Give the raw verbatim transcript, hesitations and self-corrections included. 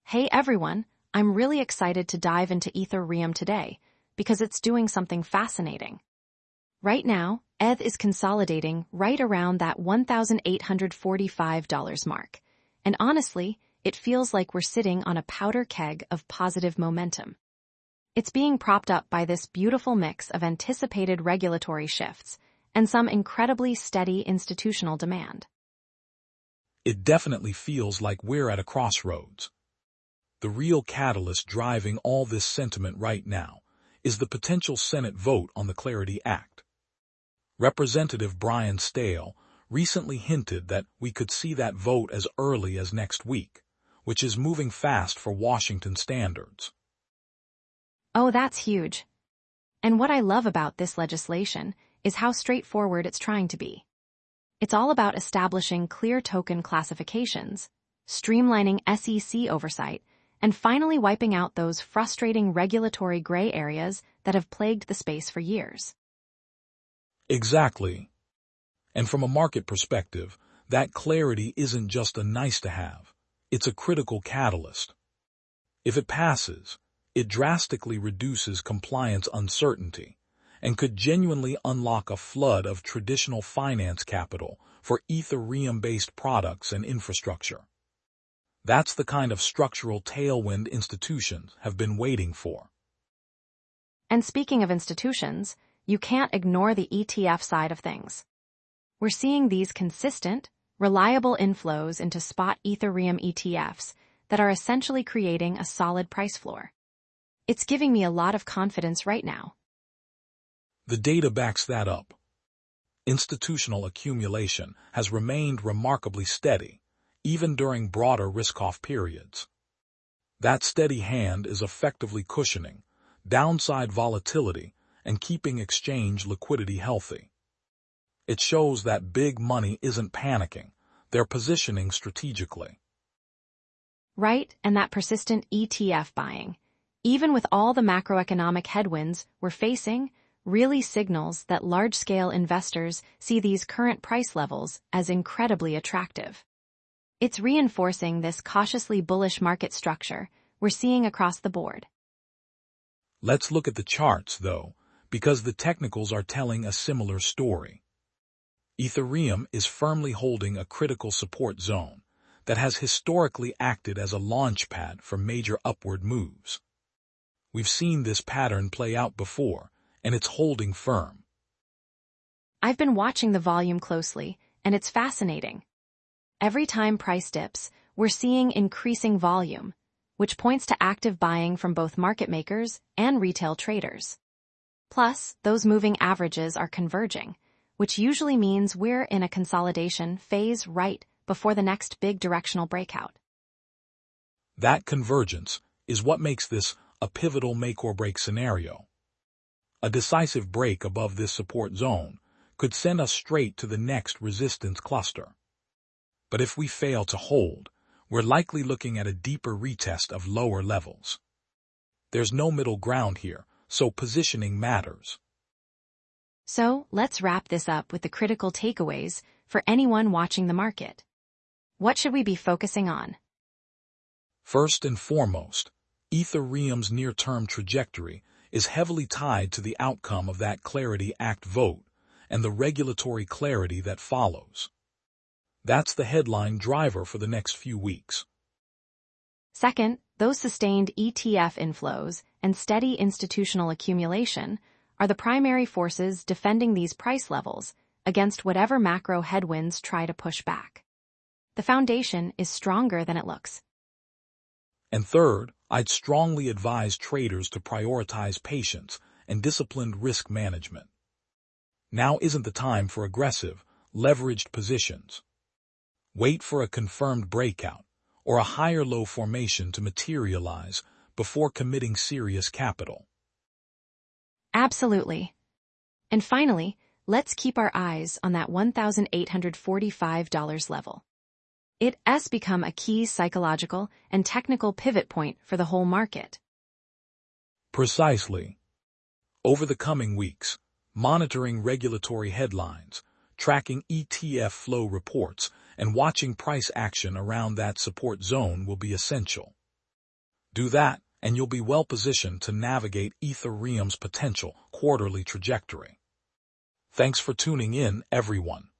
Hey everyone, I'm really excited to dive into Ethereum today because it's doing something fascinating. Right now, E T H is consolidating right around that one thousand eight hundred forty-five dollars mark, and honestly, it feels like we're sitting on a powder keg of positive momentum. It's being propped up by this beautiful mix of anticipated regulatory shifts and some incredibly steady institutional demand. It definitely feels like we're at a crossroads. The real catalyst driving all this sentiment right now is the potential Senate vote on the Clarity Act. Representative Brian Stahel recently hinted that we could see that vote as early as next week, which is moving fast for Washington standards. Oh, that's huge. And what I love about this legislation is how straightforward it's trying to be. It's all about establishing clear token classifications, streamlining S E C oversight, and finally wiping out those frustrating regulatory gray areas that have plagued the space for years. Exactly. And from a market perspective, that clarity isn't just a nice-to-have, it's a critical catalyst. If it passes, it drastically reduces compliance uncertainty and could genuinely unlock a flood of traditional finance capital for Ethereum-based products and infrastructure. That's the kind of structural tailwind institutions have been waiting for. And speaking of institutions, you can't ignore the E T F side of things. We're seeing these consistent, reliable inflows into spot Ethereum E T Fs that are essentially creating a solid price floor. It's giving me a lot of confidence right now. The data backs that up. Institutional accumulation has remained remarkably steady, even during broader risk-off periods. That steady hand is effectively cushioning downside volatility and keeping exchange liquidity healthy. It shows that big money isn't panicking, they're positioning strategically. Right, and that persistent E T F buying, even with all the macroeconomic headwinds we're facing, really signals that large-scale investors see these current price levels as incredibly attractive. It's reinforcing this cautiously bullish market structure we're seeing across the board. Let's look at the charts, though, because the technicals are telling a similar story. Ethereum is firmly holding a critical support zone that has historically acted as a launchpad for major upward moves. We've seen this pattern play out before, and it's holding firm. I've been watching the volume closely, and it's fascinating. Every time price dips, we're seeing increasing volume, which points to active buying from both market makers and retail traders. Plus, those moving averages are converging, which usually means we're in a consolidation phase right before the next big directional breakout. That convergence is what makes this a pivotal make-or-break scenario. A decisive break above this support zone could send us straight to the next resistance cluster. But if we fail to hold, we're likely looking at a deeper retest of lower levels. There's no middle ground here, so positioning matters. So, let's wrap this up with the critical takeaways for anyone watching the market. What should we be focusing on? First and foremost, Ethereum's near-term trajectory is heavily tied to the outcome of that Clarity Act vote and the regulatory clarity that follows. That's the headline driver for the next few weeks. Second, those sustained E T F inflows and steady institutional accumulation are the primary forces defending these price levels against whatever macro headwinds try to push back. The foundation is stronger than it looks. And third, I'd strongly advise traders to prioritize patience and disciplined risk management. Now isn't the time for aggressive, leveraged positions. Wait for a confirmed breakout or a higher low formation to materialize before committing serious capital. Absolutely. And finally, let's keep our eyes on that one thousand eight hundred forty-five dollars level. It has become a key psychological and technical pivot point for the whole market. Precisely. Over the coming weeks, monitoring regulatory headlines, tracking E T F flow reports, and watching price action around that support zone will be essential. Do that, and you'll be well positioned to navigate Ethereum's potential quarterly trajectory. Thanks for tuning in, everyone.